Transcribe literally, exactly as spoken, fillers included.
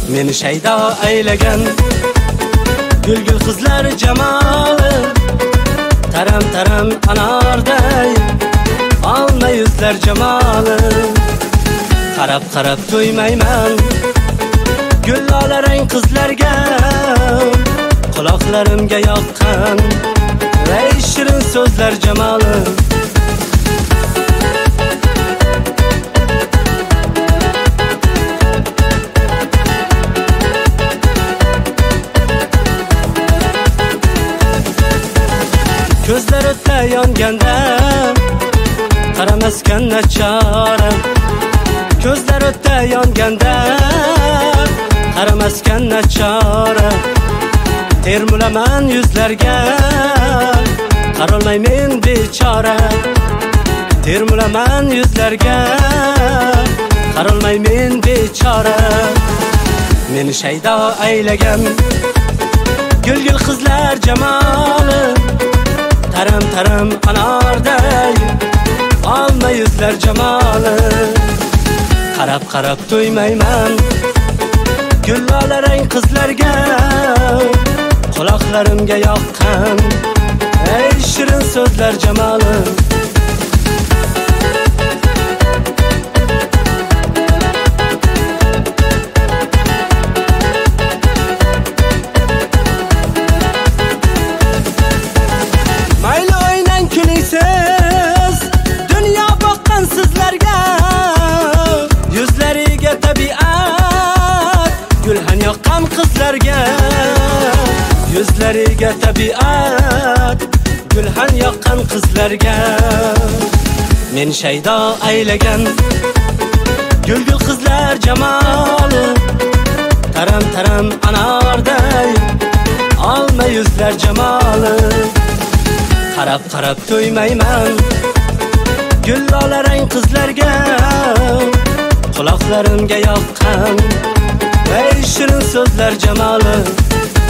Meni shaydo aylagan gul-gul qizlar jamoli, taram-taram anorday olma yuzlar jamoli. Qarab-qarab to'ymayman gullarang qizlarga, quloqlarimga yoqqan ey shirin so'zlar jamoli. Ko'zlar o'tda yonganda qaramaskan nachora, ko'zlar o'tda yonganda qaramaskan nachora. Termulaman yuzlarga qarolmay men bechora, termulaman yuzlarga qarolmay men bechora. Meni shaydo aylagan gul-gul qizlar jamoli, taram-taram anorday olma yuzlar jamoli. Qarab-qarab to'ymayman gullarang qizlarga, quloqlarimga yoqqan ey shirin so'zlar jamoli. Mayli o'ynang kulingsiz dunyo boqqan sizlarga, yuzlariga tabiat gulhan yoqqan qizlarga, yuzlariga tabiat gulhan yoqqan qizlarga. Men shaydo aylagan gul-gul qizlar jamoli, taram-taram anorday olma yuzlar jamoli. Qarab-qarab to'ymayman gullarang qizlarga, quloqlarimga yoqqan ey shirin so'zlar jamoli.